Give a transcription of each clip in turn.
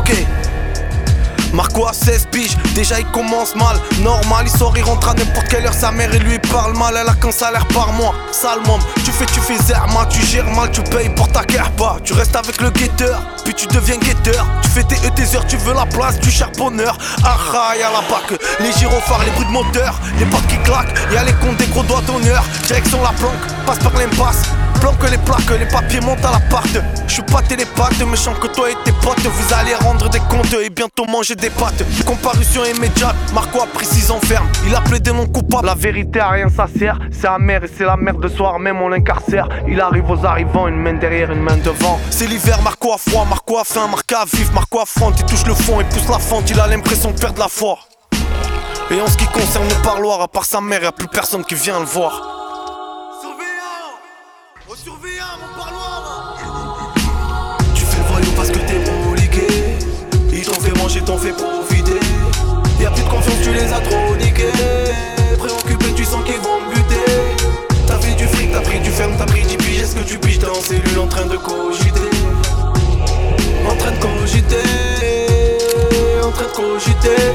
Ok. Marco a 16 piges, déjà il commence mal. Normal, il sort, il rentre à n'importe quelle heure. Sa mère et lui parle mal, elle a qu'un salaire par mois. Sale môme, tu fais zerma, tu gères mal, tu payes pour ta kerba. Tu restes avec le guetteur, puis tu deviens guetteur. Tu fais tes heures, tu veux la place du charbonneur. Ah y'a la bac, les gyrophares, les bruits de moteur, les portes qui claquent, y'a les comptes des gros doigts d'honneur. Direction la planque, passe par l'impasse. Planque les plaques, les papiers montent à l'appart. J'suis pas télépathe, méchant que toi et tes potes. Vous allez rendre des comptes et bientôt manger des pâtes. Comparution immédiate, Marco a pris 6 ans ferme. Il a plaidé non coupable. La vérité à rien ça sert. C'est amer et c'est la merde de soir même on l'incarcère. Il arrive aux arrivants, une main derrière, une main devant. C'est l'hiver, Marco a froid, Marco a faim, Marco a vif, Marco affronte. Il touche le fond, il pousse la fente, il a l'impression de perdre la foi. Et en ce qui concerne le parloir, à part sa mère, y'a plus personne qui vient le voir. Surveillant mon parloir. Tu fais le voyou parce que t'es molliqué. Ils t'ont fait manger, t'ont fait profiter. Y'a plus de confiance, tu les as trop niqués. Préoccupé, tu sens qu'ils vont me buter. T'as fait du fric, t'as pris du ferme, t'as pris 10 piges. Est-ce que tu piges, t'es en cellule en train de cogiter. En train de cogiter. En train de cogiter.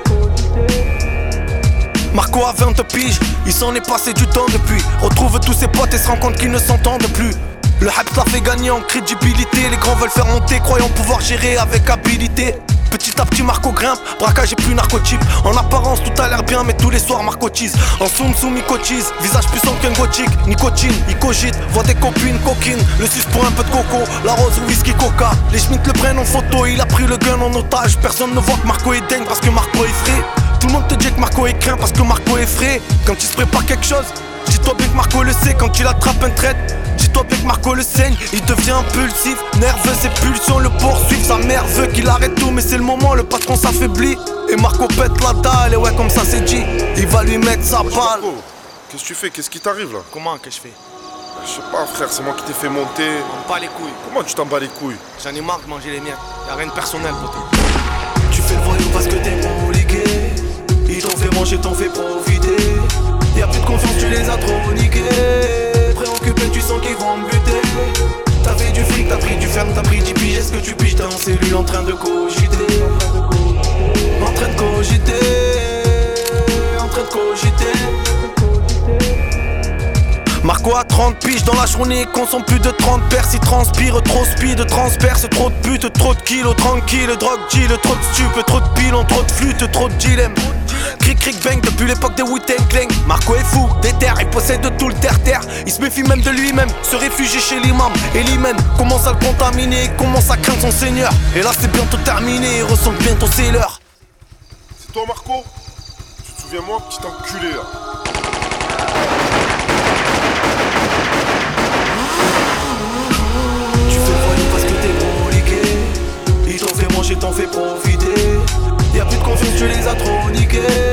Marco a 20 piges, il s'en est passé du temps depuis. Retrouve tous ses potes et se rend compte qu'ils ne s'entendent plus. Le hype l'a fait gagner en crédibilité. Les grands veulent faire monter, croyant pouvoir gérer avec habilité. Petit à petit Marco grimpe, braquage et plus narcotype. En apparence tout a l'air bien mais tous les soirs Marco tease. En soum il cotise, visage puissant qu'un gothique. Nicotine, il cogite, voit des copines, coquines. Le 6 pour un peu de coco, la rose, whisky, coca. Les Schmitt le prennent en photo, il a pris le gun en otage. Personne ne voit que Marco est dingue parce que Marco est frais. Tout le monde te dit que Marco est craint parce que Marco est frais. Quand il se prépare quelque chose, dis-toi bien que Marco le sait. Quand il attrape un trait, dis-toi bien que Marco le saigne. Il devient impulsif, nerveux, ses pulsions le poursuivent. Sa mère veut qu'il arrête tout mais c'est le moment, le patron s'affaiblit. Et Marco pète la dalle et ouais comme ça c'est dit. Il va lui mettre sa balle. Qu'est-ce que tu fais? Qu'est-ce qui t'arrive là? Comment que je fais? Je sais pas frère, c'est moi qui t'ai fait monter. On bats les couilles. Comment tu t'en bats les couilles? J'en ai marre de manger les miettes, y'a rien de personnel poteau. Tu fais le voyou parce que t'es molliqué. Ils t'ont fait manger, t'ont fait profiter. Y'a plus de confiance, tu les as trop niqués. Préoccupé, tu sens qu'ils vont me buter. T'as fait du fric, t'as pris du ferme, t'as pris 10 piges. Est-ce que tu piges, t'es en cellule en train de cogiter. En train de cogiter. En train de cogiter. Marco a 30 piges dans la journée, consomme plus de 30 pers. Il transpire, trop speed, transperce, trop de putes, trop de kilos, tranquille, drogue deal, trop de stupes, trop de pilons, trop de flûtes, trop de dilemme. Cric bang depuis l'époque des Wu-Tang Clan. Marco est fou, déter, il possède tout le terre-terre. Il se méfie même de lui-même, se réfugie chez l'imam. Et l'imam commence à le contaminer, il commence à craindre son seigneur. Et là c'est bientôt terminé, il ressent bientôt c'est l'heure. C'est toi Marco? Tu te souviens moi, petit enculé là? Ils t'ont fait manger, t'ont fait profiter. Y'a plus de confiance, tu les as trop niqués.